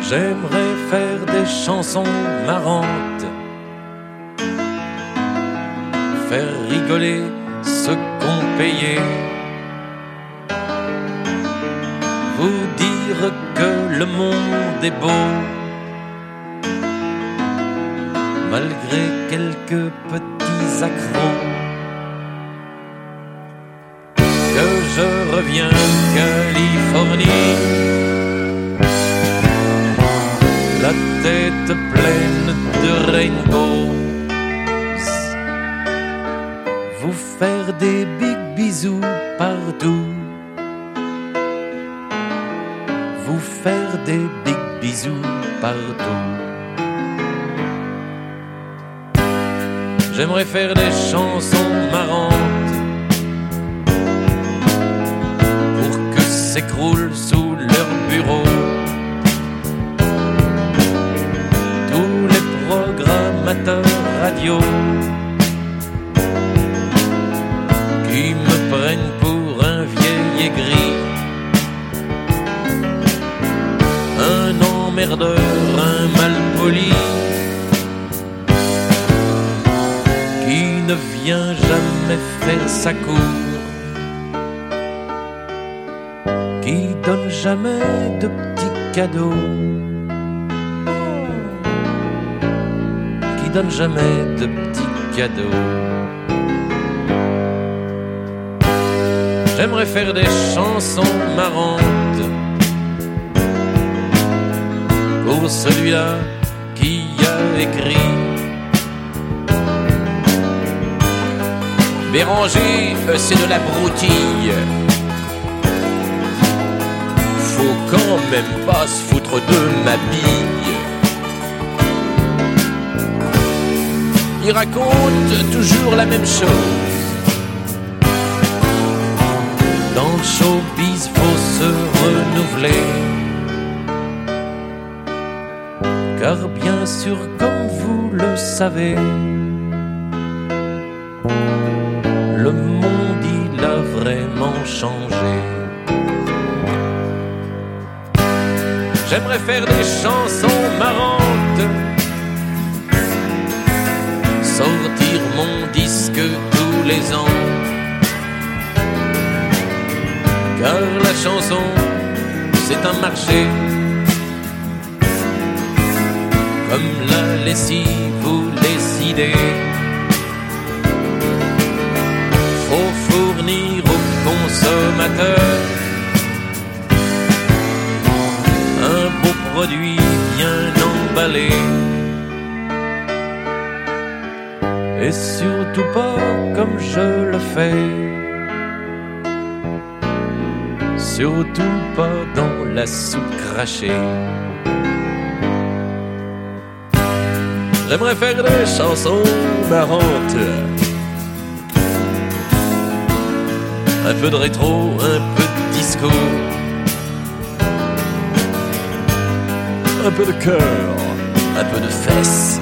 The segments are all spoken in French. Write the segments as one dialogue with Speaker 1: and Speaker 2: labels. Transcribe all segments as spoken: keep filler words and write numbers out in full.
Speaker 1: J'aimerais faire des chansons marrantes, faire rigoler ceux qu'on payait, vous dire que le monde est beau, malgré quelques petits accros, que je reviens de Californie, la tête pleine de rainbows, vous faire des big bisous partout, vous faire des big bisous partout. J'aimerais faire des chansons marrantes pour que s'écroulent sous leur bureau tous les programmateurs radio qui me prennent pour un vieil aigri, un emmerdeur, un malpoli qui ne vient jamais faire sa cour, qui donne jamais de petits cadeaux, qui donne jamais de petits cadeaux. J'aimerais faire des chansons marrantes pour celui-là qui a écrit: Béranger, c'est de la broutille. Faut quand même pas se foutre de ma bille. Il raconte toujours la même chose. Dans le showbiz, faut se renouveler. Car bien sûr, comme vous le savez, le monde, il a vraiment changé. J'aimerais faire des chansons marrantes, sortir mon disque tous les ans, car la chanson, c'est un marché, comme la lessive ou les idées. Faut fournir aux consommateurs un beau produit bien emballé, et surtout pas comme je le fais, surtout pas dans la soupe crachée. J'aimerais faire des chansons marrantes, un peu de rétro, un peu de disco, un peu de cœur, un peu de fesses,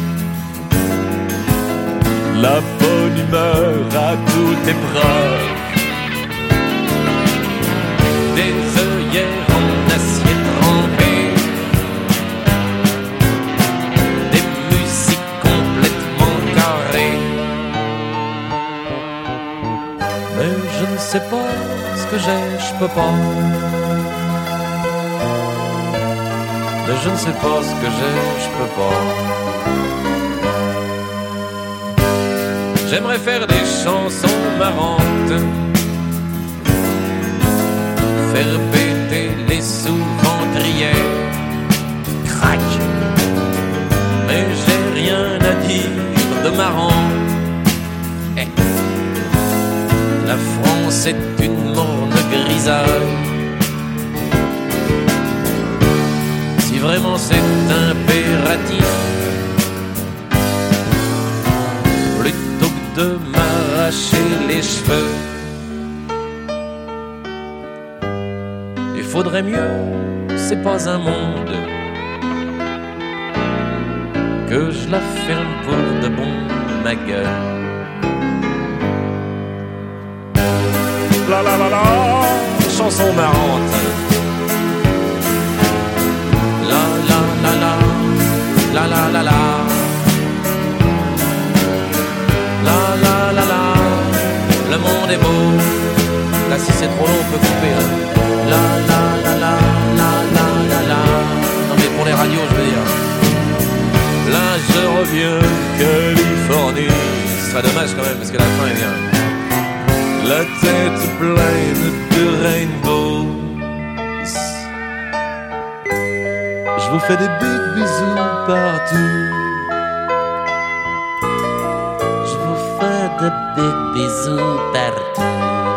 Speaker 1: la bonne humeur à toute épreuve, des œillères en acier trempé, des musiques complètement carrées. Mais je ne sais pas ce que j'ai, je peux pas. Mais je ne sais pas ce que j'ai, je peux pas. J'aimerais faire des chansons marrantes, faire péter les sous-ventrières, crac. Mais j'ai rien à dire de marrant. Eh. La France est une morne grisaille. Si vraiment c'est impératif, plutôt que de m'arracher les cheveux, il faudrait mieux, c'est pas un monde, que je la ferme pour de bon, ma gueule. La la la la, chanson marrante. La La la la la. La la la la. Le monde est beau. Là si c'est trop long on peut couper hein. La la la la la la la la. Non mais pour les radios je veux dire. Là je reviens Californie. Ce serait dommage quand même parce que la fin est bien. La tête pleine de rainbows. Je vous fais des big bisous partout.
Speaker 2: Je vous fais des big bisous partout.